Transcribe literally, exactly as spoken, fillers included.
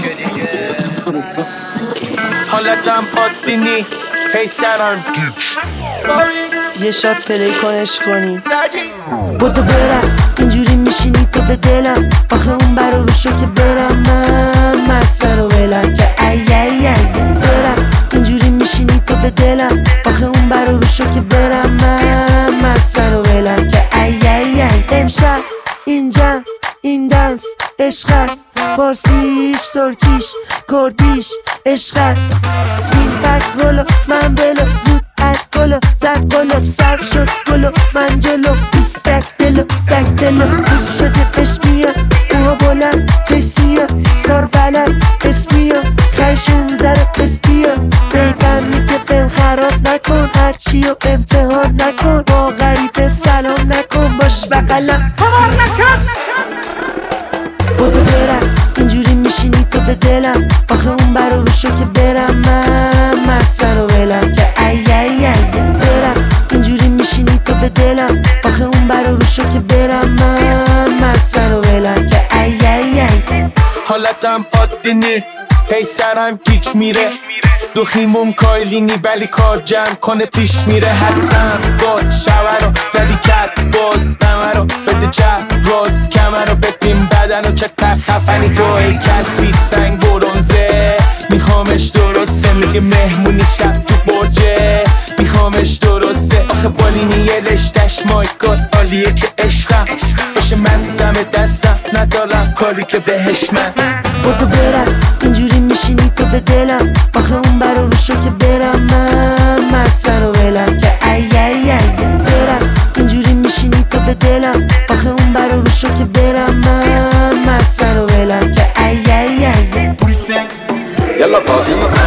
حالتم عادی نی هی سرم یه شات پلی کنش کنیم بودو برس اینجوری میشینی تو به دلم آخه اون برا روشو که برم من مست منو ولم که ای ای ای برس اینجوری میشینی تو به دلم آخه اون برا روشو که برم من مست منو ولم که ای ای ای امشب اینجا این دنس عشق است فارسیش ترکیش کردیش عشق است این تک گلو من بلو زود اد گلو زد قلوب سر شد گلو من جلو بیستک دلو دک دلو خوب شده بش میاد اوها بلند جسیا کار بلد اسمیا خیشون زره قسطیا بیگم میگه بهم خراب نکن هرچی و امتحان نکن با غریبه سلام نکن باش بقلم کار نکن بودو برس اینجوری میشینی تو به دلم آخه اون برا روشو که برم من مست منو ولم که ای ای ای برس اینجوری میشینی تو به دلم آخه اون برا روشو که برم من مست منو ولم که ای ای ای حالتم عادی نی هی سرم گیج میره دو خیموم کایلینی ولی کار جمع کنه پیش میره هستم گل شوه رو زدی کرد باز نمه رو بده چه راست کمه رو ببین بدن و چه خفنی تو ای کت فیت سنگ برونزه میخوامش درسته میگه مهمونی شب تو برجه میخوامش درسته آخه بالینی یه رشتش مای گاد عالیه که عشقم باشه مستم دستم ندارم کاری که بهش من بودو برس اینجوری میشینی تو به دلم آخه اون برا روشو که برم من مست منو ولم که ای ای ای برس اینجوری میشینی تو به دلم آخه اون برا روشو که برم من مست منو ولم که ای ای ای يلا بابي